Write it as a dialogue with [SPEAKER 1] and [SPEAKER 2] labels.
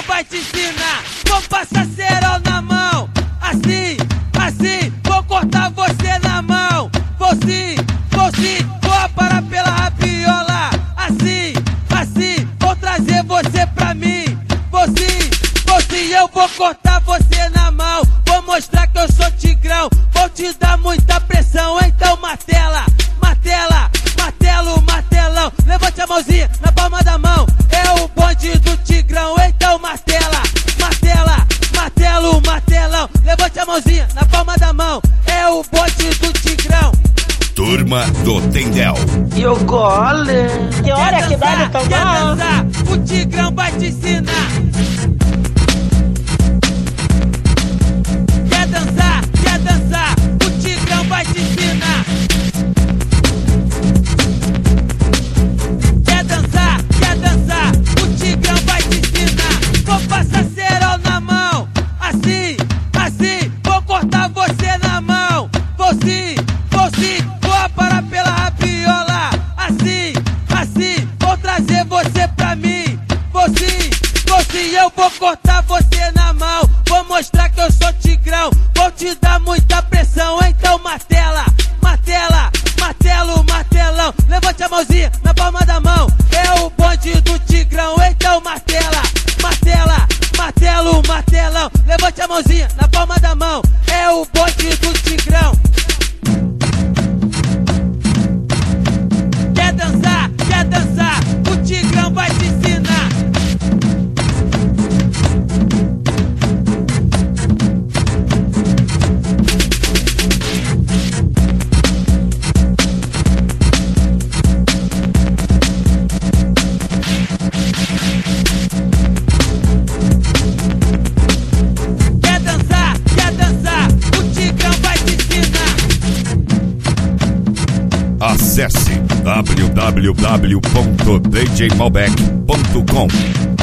[SPEAKER 1] vai te ensinar. Vou passar cerol na mão, assim, assim, vou cortar você na mão. Vou sim, vou aparar pela rabiola. Assim, assim, vou trazer você pra mim. Vou sim, eu vou cortar você na mão. Vou mostrar que eu sou tigrão, vou te dar muita pressão. Então martela, martela, martelo, martelão. Levante a mãozinha na palma da mão, é o bonde do tigrão. Então martela, martela, martelo, martelão. Levante a mãozinha na palma da mão, é o bonde do tigrão.
[SPEAKER 2] Turma do Tendel.
[SPEAKER 3] E o gole? Que hora que dá de tomar?
[SPEAKER 1] Quer dançar? O tigrão vai te ensinar. Quer dançar? Quer dançar? O tigrão vai te ensinar. Quer dançar? Quer dançar? O tigrão vai te ensinar. Vou passar cerol na mão, assim, assim, vou cortar você na mão. Vou sim, vou aparar pela rabiola. Assim, assim, vou trazer você pra mim. Vou sim, eu vou cortar você na mão. Vou mostrar que eu sou tigrão, vou te dar muita pressão. Então martela, martela, martelo, martelão. Levante a mãozinha na palma da mão, é o bonde do tigrão. Então martela, martela, martelo, martelão. Levante a mãozinha na palma da mão, é o bonde do tigrão. Quer dançar? Quer dançar? O tigrão vai te ensinar. Quer dançar? Quer dançar? O tigrão vai te ensinar.
[SPEAKER 2] Acesse www.djmalbec.com